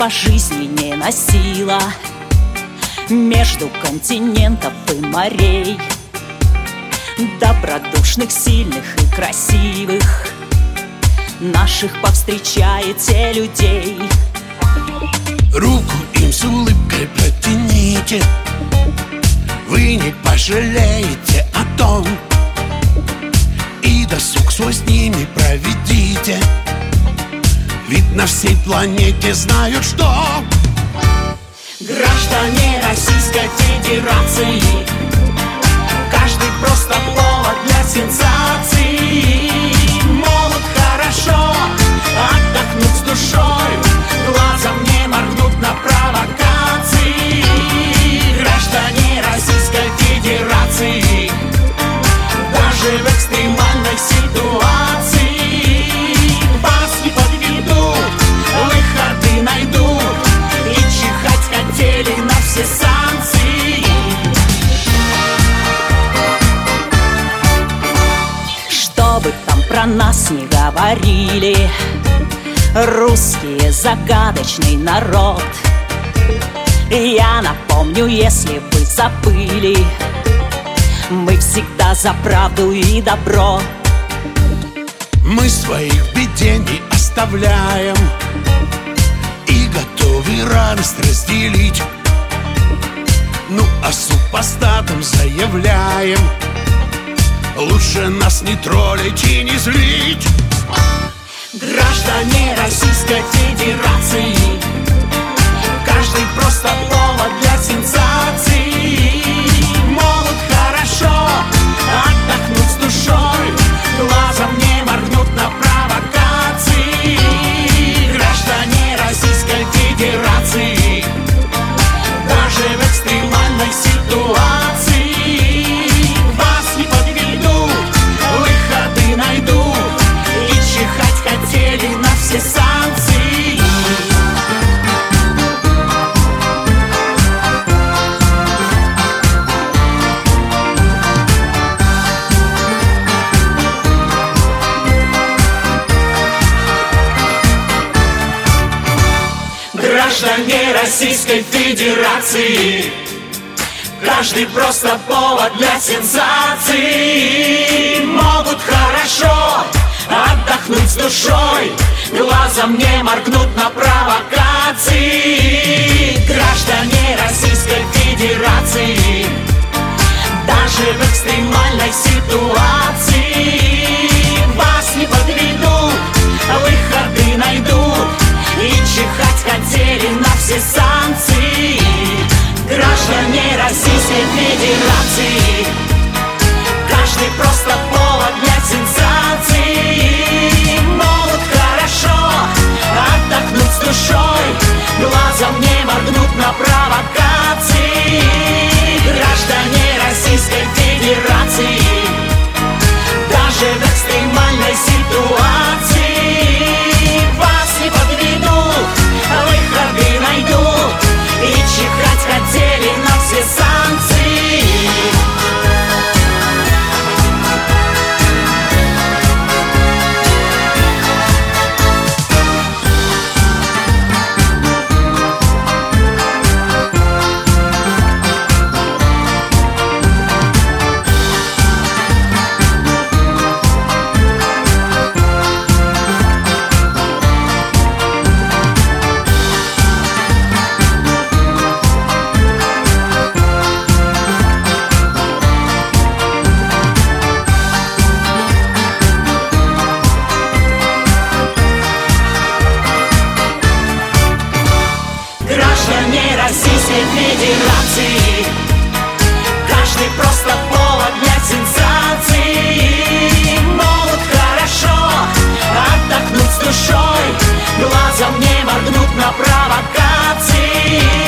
по жизни не носила между континентов и морей, добродушных, сильных и красивых наших повстречаете людей. Руку им с улыбкой протяните, вы не пожалеете о том, и досуг свой с ними проведите, ведь на всей планете знают, что граждане Российской Федерации, каждый просто повод для сенсации. Могут хорошо отдохнуть с душой, глазом не моргнуть на провокации. Граждане Российской Федерации, даже в экстремальной ситуации вас не подведут, выходы найдут, и чихать хотели на все санкции. Что бы там про нас не говорили, русские загадочный народ. Я напомню, если вы забыли, мы всегда за правду и добро. мы своих в беде не оставляем и готовы радость разделить. Ну а супостатам заявляем: лучше нас не троллить и не злить. Граждане Российской Федерации, каждый просто повод для сенсации. Могут хорошо отдохнуть с душой, глазом не моргнут на провокации. Граждане Российской Федерации, даже в экстремальной ситуации вас не подведут, выходы найдут, и чихать хотели на все санкции. Граждане Российской Федерации, каждый просто повод для сенсации. Могут хорошо отдохнуть с душой, глазом не моргнут на провокации. Граждане Российской Федерации, даже в экстремальной ситуации вас не подведут, выходы найдут, и чихать хотели на все санкции. Граждане Российской Федерации, каждый просто повод для сенсации. Могут хорошо отдохнуть с душой, глазом не моргнут на провокации. Граждане Российской Федерации, даже в экстремальной ситуации вас не подведут, выходы найдут, и чихать хотели на все санкции. Граждане Российской Федерации, каждый просто повод для сенсации. Могут хорошо отдохнуть с душой, глазом не моргнут на провокации.